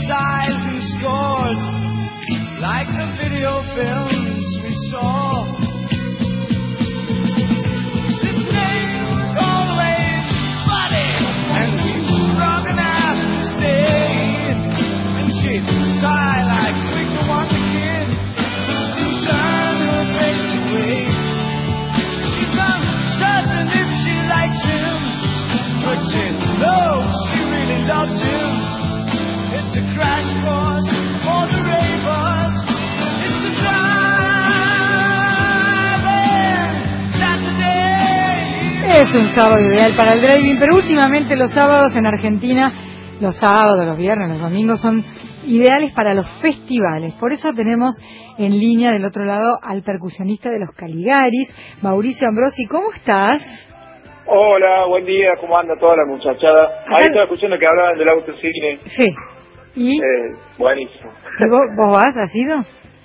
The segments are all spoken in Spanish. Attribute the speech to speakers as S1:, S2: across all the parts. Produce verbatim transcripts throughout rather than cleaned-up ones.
S1: sighs and scores, like the video films we saw. This name was always funny, and we strung enough to stay. And she'd sigh like Twinkle once again, and turn her face away. She's uncertain if she likes him, but she knows she really loves him. It's a crash course for the ravers. It's a driving Saturday.
S2: Es un sábado ideal para el driving, pero últimamente los sábados en Argentina, los sábados, los viernes, los domingos son ideales para los festivales. Por eso tenemos en línea del otro lado al percusionista de los Caligaris, Mauricio Ambrosi. ¿Cómo estás?
S3: Hola, buen día, ¿cómo anda toda la muchachada?
S2: Acá...
S3: Ahí estaba escuchando que hablaban del autocine.
S2: Sí. ¿Y?
S3: Eh, buenísimo.
S2: ¿Y vos, vos vas? ¿Has ido?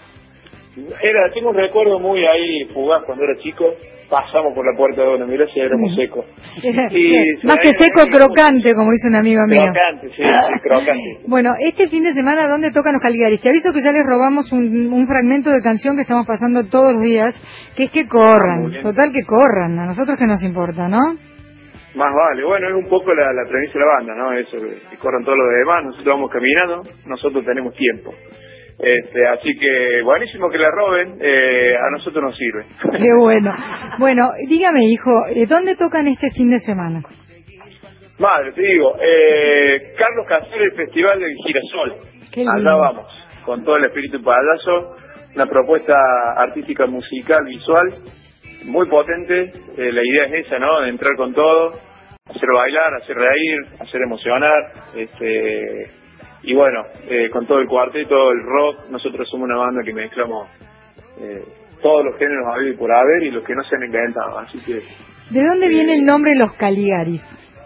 S3: Era, tengo un recuerdo muy ahí fugaz cuando era chico. Pasamos por la puerta de una mira si éramos secos.
S2: Y más que seco, crocante, como dice un amigo mío.
S3: Crocante, sí, sí, crocante.
S2: Bueno, este fin de semana, ¿dónde tocan los Caligaris? Te aviso que ya les robamos un, un fragmento de canción que estamos pasando todos los días, que es que corran. Ah, total, que corran. A nosotros que nos importa, ¿no?
S3: Más vale. Bueno, es un poco la, la premisa de la banda, ¿no? Eso, que corran todos los demás, nosotros vamos caminando, nosotros tenemos tiempo. Este, así que buenísimo que la roben, eh, a nosotros nos sirve.
S2: Qué bueno. Bueno, dígame, hijo, ¿dónde tocan este fin de semana?
S3: Madre, te digo, eh, Carlos Casares, el Festival del Girasol. Allá vamos, con todo el espíritu payaso, una propuesta artística, musical, visual, muy potente. Eh, la idea es esa, ¿no? De entrar con todo, hacer bailar, hacer reír, hacer emocionar, este... y bueno, eh, con todo el cuarteto, el rock, nosotros somos una banda que mezclamos eh, todos los géneros habidos y por haber y los que no se han inventado, así que...
S2: ¿De dónde eh, viene el nombre Los Caligaris?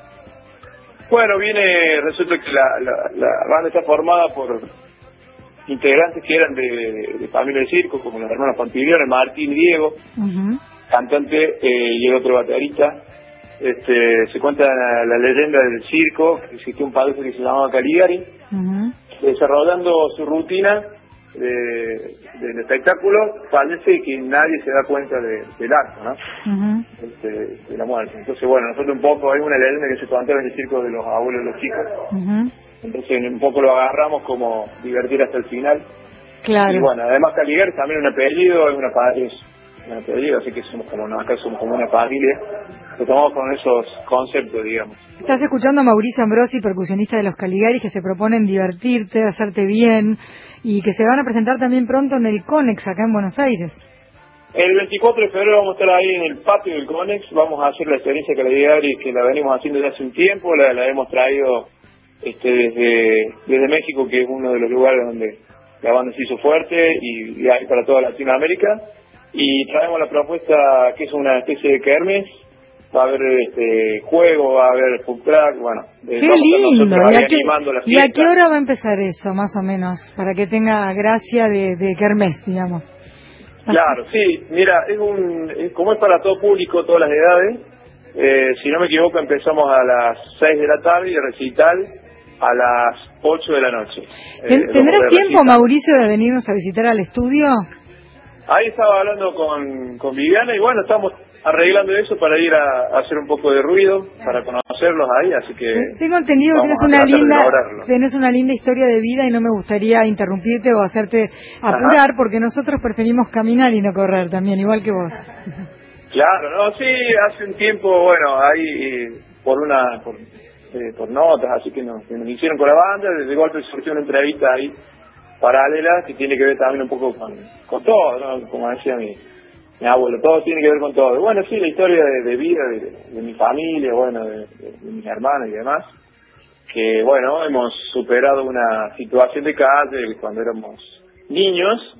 S3: Bueno, viene, resulta que la, la, la banda está formada por integrantes que eran de, de familia de circo, como los hermanos Pantilione, Martín y Diego, uh-huh. cantante, eh, y el otro baterista. Este, se cuenta la, la leyenda del circo, que existió un padre que se llamaba Caligari, uh-huh. desarrollando su rutina de, del espectáculo, parece que nadie se da cuenta de, del acto, ¿no? Uh-huh. Este, de la muerte. Entonces, bueno, nosotros un poco, hay una leyenda que se contaba en el circo de los abuelos y los chicos. Uh-huh. Entonces, un poco lo agarramos como divertir hasta el final.
S2: Claro.
S3: Y bueno, además Caligari también es un apellido, es una es un apellido, así que somos como, no, acá somos como una familia. Lo tomamos con esos conceptos, digamos.
S2: Estás escuchando a Mauricio Ambrosi, percusionista de los Caligaris, que se proponen divertirte, hacerte bien, y que se van a presentar también pronto en el Conex, acá en Buenos Aires.
S3: El veinticuatro de febrero vamos a estar ahí en el patio del Conex, vamos a hacer la experiencia Caligaris que la venimos haciendo desde hace un tiempo, la, la hemos traído este, desde, desde México, que es uno de los lugares donde la banda se hizo fuerte, y, y hay para toda Latinoamérica, y traemos la propuesta que es una especie de kermés. Va a haber este juego, va a haber food truck, bueno.
S2: Eh, ¡qué lindo! ¿Y a qué, ¿Y a qué hora va a empezar eso, más o menos? Para que tenga gracia de, de kermés, digamos.
S3: Claro, sí. Mira, es un es, como es para todo público, todas las edades. Eh, si no me equivoco, empezamos a las seis de la tarde y el recital a las ocho de la noche.
S2: Eh, ¿Tendrás tiempo, recital. Mauricio, de venirnos a visitar al estudio?
S3: Ahí estaba hablando con, con Viviana y bueno, estamos arreglando eso para ir a, a hacer un poco de ruido, para conocerlos ahí, así que...
S2: Tengo entendido que tienes una linda tenés una linda historia de vida y no me gustaría interrumpirte o hacerte apurar. Ajá. Porque nosotros preferimos caminar y no correr también, igual que vos.
S3: Claro, no, sí, hace un tiempo, bueno, ahí por una... por, eh, por notas, así que nos, que nos hicieron con la banda, de golpe surgió una entrevista ahí paralela que tiene que ver también un poco con, con todo, ¿no? Como decía mi, mi abuelo, todo tiene que ver con todo. Bueno, sí, la historia de, de vida de, de mi familia, bueno, de, de, de mis hermanos y demás, que bueno, hemos superado una situación de calle cuando éramos niños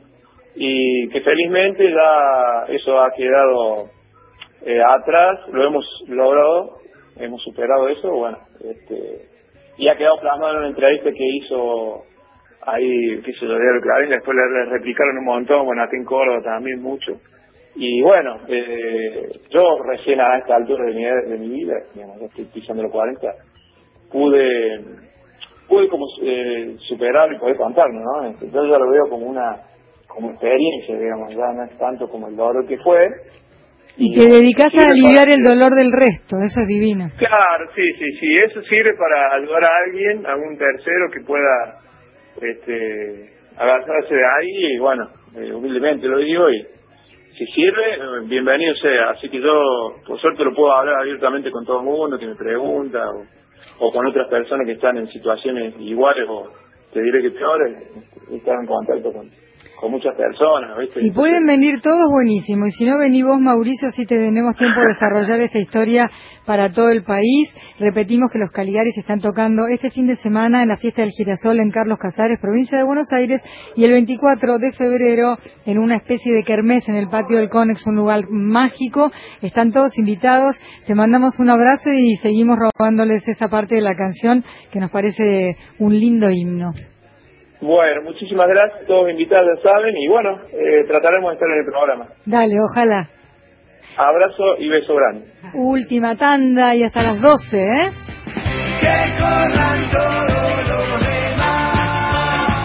S3: y que felizmente ya eso ha quedado eh, atrás, lo hemos logrado, hemos superado eso, bueno, este, y ha quedado plasmado en una entrevista que hizo ahí, que se lo dio el Clarín, después le, le replicaron un montón, bueno, aquí en Córdoba también mucho. Y bueno, eh, yo recién a esta altura de mi, de mi vida, digamos, ya estoy pisando los cuarenta, pude puede como eh, superarlo y poder contarlo, ¿no? Entonces yo ya lo veo como una como experiencia, digamos, ya no es tanto como el dolor que fue.
S2: Y te dedicas a aliviar el dolor del resto, eso es divino.
S3: Claro, sí, sí, sí, eso sirve para ayudar a alguien, a un tercero que pueda este, agarrarse de ahí y bueno, eh, humildemente lo digo y si sirve, eh, bienvenido sea. Así que yo, por suerte, lo puedo hablar abiertamente con todo el mundo que me pregunta o, o con otras personas que están en situaciones iguales o te diré que peores, estar en contacto con con muchas personas, ¿viste?
S2: Si pueden venir todos, buenísimo. Y si no, vení vos, Mauricio, así te tenemos tiempo de desarrollar esta historia para todo el país. Repetimos que los Caligaris están tocando este fin de semana en la Fiesta del Girasol en Carlos Casares, provincia de Buenos Aires, y el veinticuatro de febrero en una especie de kermés en el patio del Conex, un lugar mágico. Están todos invitados. Te mandamos un abrazo y seguimos robándoles esa parte de la canción que nos parece un lindo himno.
S3: Bueno, muchísimas gracias, todos invitados ya saben, y bueno, eh, trataremos de estar en el programa.
S2: Dale, ojalá.
S3: Abrazo y beso grande.
S2: Última tanda y hasta las doce, ¿eh?
S1: Que corran todos los demás.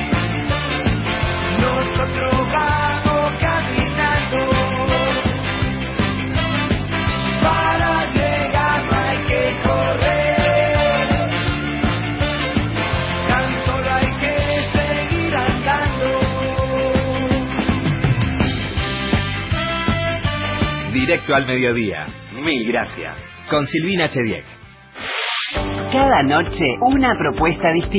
S1: Nosotros vamos caminando. Para llegar no hay que correr. Tan solo hay que seguir andando.
S4: Directo al mediodía. Mil gracias. Con Silvina Chediek.
S5: Cada noche una propuesta distinta.